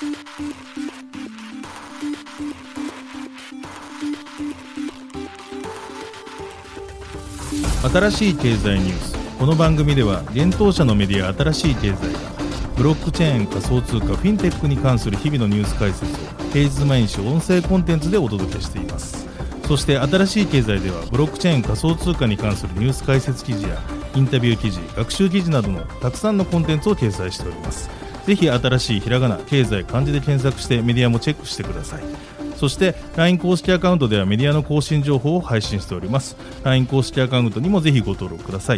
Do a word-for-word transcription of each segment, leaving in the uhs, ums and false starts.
新しい経済ニュース。この番組では現当社のメディア新しい経済がブロックチェーン、仮想通貨、フィンテックに関する日々のニュース解説を平日毎日音声コンテンツでお届けしています。そして新しい経済ではブロックチェーン、仮想通貨に関するニュース解説記事やインタビュー記事、学習記事などのたくさんのコンテンツを掲載しております。ぜひ新しいひらがな、経済、漢字で検索してメディアもチェックしてください。そして ライン 公式アカウントではメディアの更新情報を配信しております。 ライン 公式アカウントにもぜひご登録ください。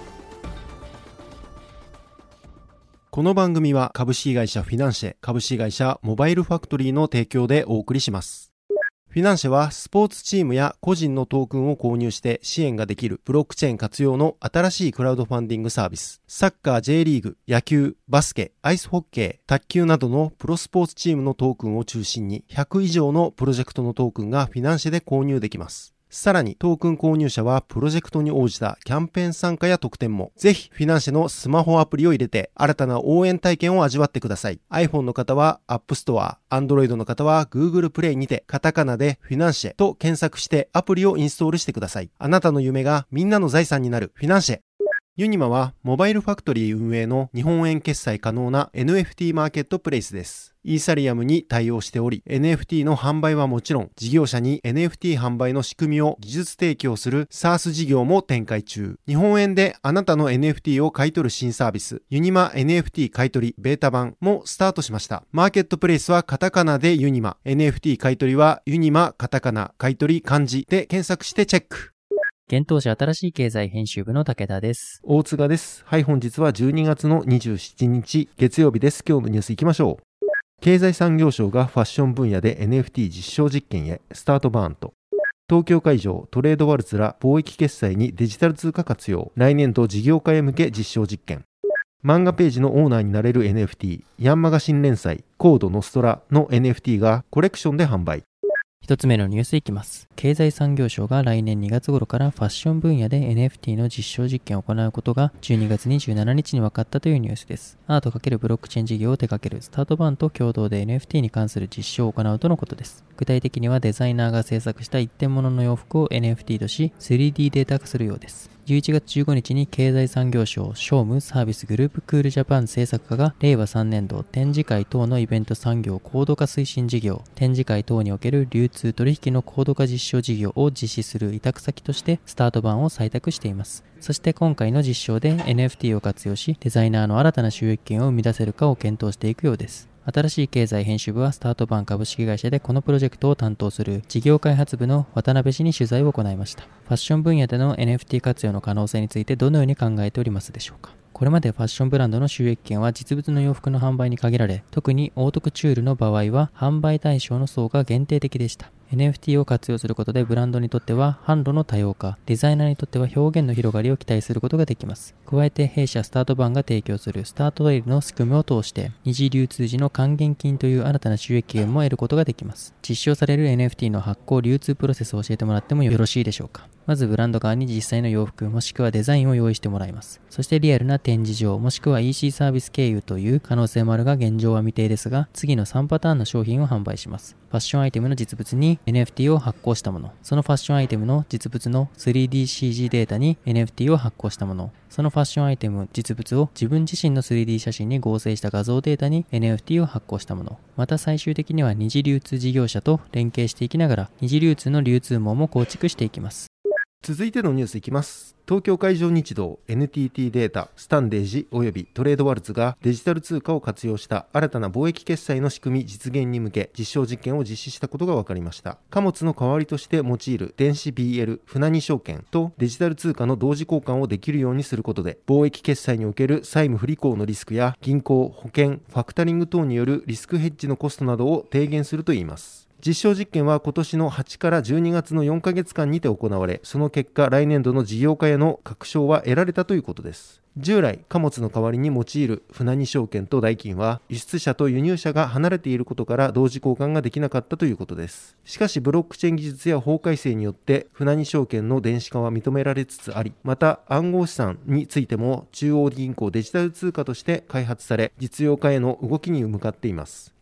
この番組は株式会社フィナンシェ、株式会社モバイルファクトリーの提供でお送りします。フィナンシェはスポーツチームや個人のトークンを購入して支援ができるブロックチェーン活用の新しいクラウドファンディングサービス。サッカー、J リーグ、野球、バスケ、アイスホッケー、卓球などのプロスポーツチームのトークンを中心にひゃく以上のプロジェクトのトークンがフィナンシェで購入できます。さらにトークン購入者はプロジェクトに応じたキャンペーン参加や特典も。ぜひフィナンシェのスマホアプリを入れて新たな応援体験を味わってください。 iPhone の方は App Store、Android の方は Google Play にてカタカナでフィナンシェと検索してアプリをインストールしてください。あなたの夢がみんなの財産になるフィナンシェ。ユニマはモバイルファクトリー運営の日本円決済可能な エヌエフティー マーケットプレイスです。イーサリアムに対応しており、エヌエフティー の販売はもちろん、事業者に エヌエフティー 販売の仕組みを技術提供する SaaS 事業も展開中。日本円であなたの エヌエフティー を買い取る新サービス、ユニマ エヌエフティー 買取ベータ版もスタートしました。マーケットプレイスはカタカナでユニマ、エヌエフティー 買取はユニマカタカナ、買取漢字で検索してチェック。 現当社新しい経済編集部の武田です。 大塚です。はい、本日はじゅうにがつのにじゅうしちにち月曜日です。今日のニュースいきましょう。経済産業省がファッション分野で エヌエフティー 実証実験へスタートバーンと。東京会場トレードワルツら貿易決済にデジタル通貨活用。来年度事業化へ向け実証実験。漫画ページのオーナーになれる エヌエフティー、ヤンマガ新連載コードノストラの エヌエフティー がコレクションで販売。 一つ目のニュースいきます。経済産業省が来年にがつ頃からファッション分野で エヌエフティー の実証実験を行うことがじゅうにがつにじゅうしちにちに分かったというニュースです。アート×ブロックチェーン事業を手掛けるスタートバーンと共同で エヌエフティー に関する実証を行うとのことです。具体的にはデザイナーが制作した一点物の洋服を エヌエフティー とし スリーディー データ化するようです。じゅういちがつじゅうごにちに経済産業省商務サービスグループクールジャパン制作課がれいわさんねんど展示会等のイベント産業高度化推進事業、展示会等における流通取引の高度化実証事業を実施する委託先としてスタート版を採択しています。そして今回の実証で エヌエフティー を活用しデザイナーの新たな収益源を生み出せるかを検討していくようです。新しい経済編集部はスタートバーン株式会社でこのプロジェクトを担当する事業開発部の渡辺氏に取材を行いました。ファッション分野での エヌエフティー 活用の可能性についてどのように考えておりますでしょうか。これまでファッションブランドの収益源は実物の洋服の販売に限られ、特にオートクチュールの場合は販売対象の層が限定的でした。エヌエフティー を活用することでブランドにとっては販路の多様化、デザイナーにとっては表現の広がりを期待することができます。加えて弊社スタートバーンが提供するスタートレイルの仕組みを通して二次流通時の還元金という新たな収益源も得ることができます。実証される エヌエフティー の発行流通プロセスを教えてもらってもよろしいでしょうか。まずブランド側に実際の洋服もしくはデザインを用意してもらいます。そしてリアルな展示場もしくは イーシー サービス経由という可能性もあるが現状は未定ですが、次のさんパターンの商品を販売します。ファッションアイテムの実物に エヌエフティー を発行したもの、そのファッションアイテムの実物の スリーディーシージー データに エヌエフティー を発行したもの、そのファッションアイテム実物を自分自身の スリーディー 写真に合成した画像データに エヌエフティー を発行したもの、また最終的には二次流通事業者と連携していきながら二次流通の流通網も構築していきます。 続いてのニュースいきます。東京海上日動 エヌティーティー データ、スタンデージおよびトレードワルツがデジタル通貨を活用した新たな貿易決済の仕組み実現に向け実証実験を実施したことが分かりました。貨物の代わりとして用いる電子 ビーエル 船荷証券とデジタル通貨の同時交換をできるようにすることで貿易決済における債務不履行のリスクや銀行、保険、ファクタリング等によるリスクヘッジのコストなどを低減するといいます。実証実験は今年のはちからじゅうにがつのよんかげつかんにて行われ、その結果来年度の事業化への確証は得られたということです。従来貨物の代わりに用いる船荷証券と代金は輸出者と輸入者が離れていることから同時交換ができなかったということです。しかしブロックチェーン技術や法改正によって船荷証券の電子化は認められつつあり、また暗号資産についても中央銀行デジタル通貨として開発され実用化への動きに向かっています。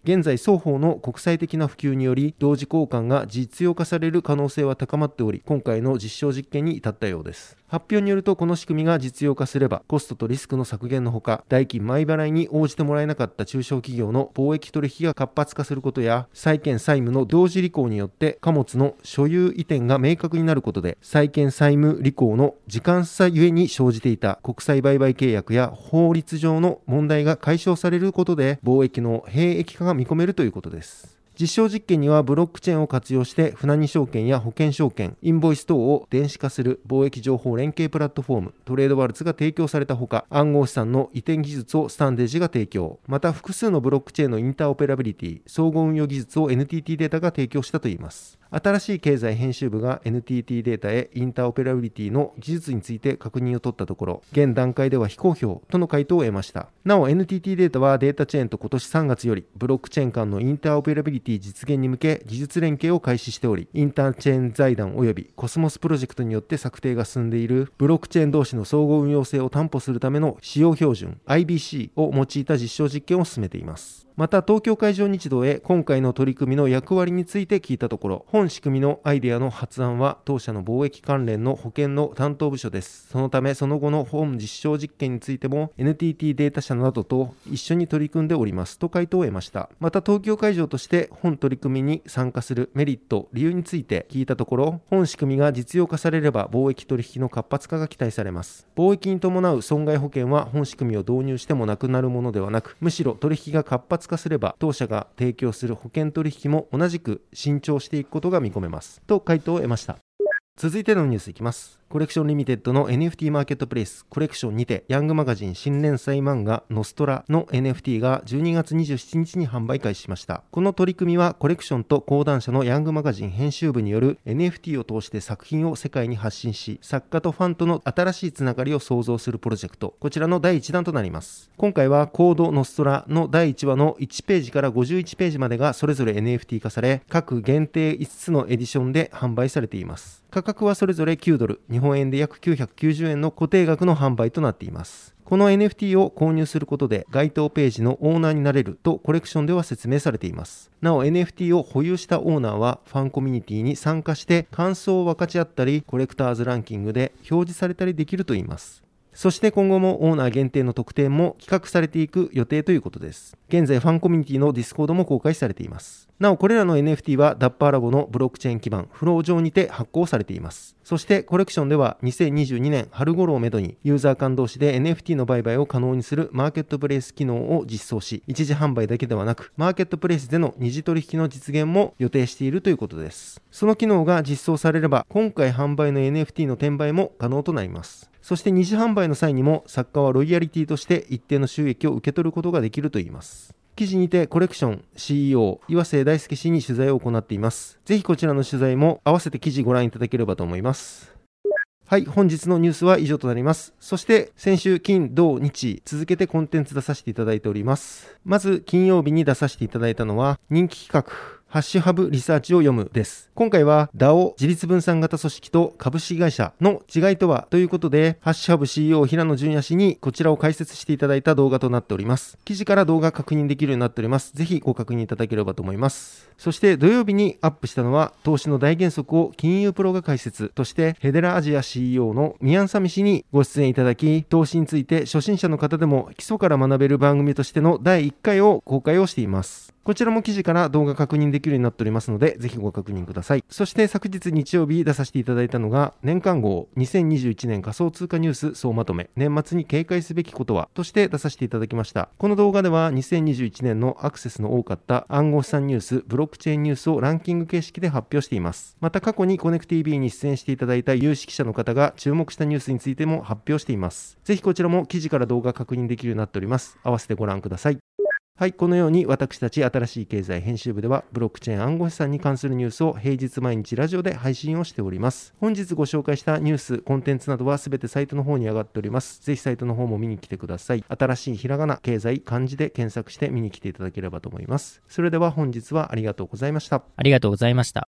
現在双方の国際的な普及により同時交換が実用化される可能性は高まっており、今回の実証実験に至ったようです。発表によると、この仕組みが実用化すればコストとリスクの削減のほか、代金前払いに応じてもらえなかった中小企業の貿易取引が活発化することや、債券債務の同時履行によって貨物の所有移転が明確になることで、債券債務履行の時間差ゆえに生じていた国際売買契約や法律上の問題が解消されることで、貿易の平易化が見込めるということです。実証実験にはブロックチェーンを活用して船荷証券や保険証券、インボイス等を電子化する貿易情報連携プラットフォームトレードワルツが提供されたほか、暗号資産の移転技術をスタンデージが提供、また複数のブロックチェーンのインターオペラビリティ、総合運用技術を エヌティーティー データが提供したといいます。新しい経済編集部が エヌティーティー データへインターオペラビリティの技術について確認を取ったところ、現段階では非公表との回答を得ました。なお エヌティーティー データはデータチェーンと今年さんがつよりブロックチェーン間のインターオペラビリティ実現に向け技術連携を開始しており、インターチェーン財団及びコスモスプロジェクトによって策定が進んでいるブロックチェーン同士の相互運用性を担保するための使用標準 アイビーシー を用いた実証実験を進めています。また東京海上日動へ今回の取り組みの役割について聞いたところ、本仕組みのアイデアの発案は当社の貿易関連の保険の担当部署です。そのためその後の本実証実験についても エヌティーティー データ社などと一緒に取り組んでおりますと回答を得ました。また東京海上として本取り組みに参加するメリット、理由について聞いたところ、本仕組みが実用化されれば貿易取引の活発化が期待されます。貿易に伴う損害保険は本仕組みを導入してもなくなるものではなく、むしろ取引が活発化すれば当社が提供する保険取引も同じく伸長していくことが見込めますと回答を得ました。続いてのニュースいきます。コレクションリミテッドの エヌエフティー マーケットプレイスコレクションにてヤングマガジン新連載漫画ノストラの エヌエフティー がじゅうにがつにじゅうしちにちに販売開始しました。この取り組みはコレクションと講談社のヤングマガジン編集部による エヌエフティー を通して作品を世界に発信し、作家とファンとの新しいつながりを創造するプロジェクト、こちらのだいいちだんとなります。今回はコードノストラのだいいちわのいちページからごじゅういちページまでがそれぞれ エヌエフティー 化され、各限定いつつのエディションで販売されています。価格はそれぞれきゅうドル、日本円で約きゅうひゃくきゅうじゅうえんの固定額の販売となっています。この エヌエフティー を購入することで該当ページのオーナーになれるとコレクションでは説明されています。なお エヌエフティー を保有したオーナーはファンコミュニティに参加して感想を分かち合ったり、コレクターズランキングで表示されたりできるといいます。そして今後もオーナー限定の特典も企画されていく予定ということです。現在ファンコミュニティのディスコードも公開されています。なおこれらの エヌエフティー はダッパーラボのブロックチェーン基盤フロー上にて発行されています。そしてコレクションではにせんにじゅうにねん春頃をめどにユーザー間同士で エヌエフティー の売買を可能にするマーケットプレイス機能を実装し、一時販売だけではなくマーケットプレイスでの二次取引の実現も予定しているということです。その機能が実装されれば今回販売の エヌエフティー の転売も可能となります。そして二次販売の際にも作家はロイヤリティとして一定の収益を受け取ることができるといいます。記事にてコレクション シーイーオー 岩瀬大輔氏に取材を行っています。ぜひこちらの取材も合わせて記事ご覧いただければと思います。はい、本日のニュースは以上となります。そして先週金土日続けてコンテンツ出させていただいております。まず金曜日に出させていただいたのは人気企画ハッシュハブリサーチを読むです。今回は ダオ 自立分散型組織と株式会社の違いとはということで、ハッシュハブ シーイーオー 平野純也氏にこちらを解説していただいた動画となっております。記事から動画確認できるようになっております。ぜひご確認いただければと思います。そして土曜日にアップしたのは投資の大原則を金融プロが解説としてヘデラアジア シーイーオー のミヤンサミ氏にご出演いただき、投資について初心者の方でも基礎から学べる番組としてのだいいっかいを公開をしています。こちらも記事から動画確認できるようになっておりますので、ぜひご確認ください。そして昨日日曜日出させていただいたのが、年間号にせんにじゅういちねん仮想通貨ニュース総まとめ、年末に警戒すべきことはとして出させていただきました。この動画ではにせんにじゅういちねんのアクセスの多かった暗号資産ニュース、ブロックチェーンニュースをランキング形式で発表しています。また過去にコネク ティービー に出演していただいた有識者の方が注目したニュースについても発表しています。ぜひこちらも記事から動画確認できるようになっております。合わせてご覧ください。はい、このように私たち新しい経済編集部ではブロックチェーン暗号資産に関するニュースを平日毎日ラジオで配信をしております。本日ご紹介したニュース、コンテンツなどはすべてサイトの方に上がっております。ぜひサイトの方も見に来てください。新しいひらがな、経済、漢字で検索して見に来ていただければと思います。それでは本日はありがとうございました。 ありがとうございました。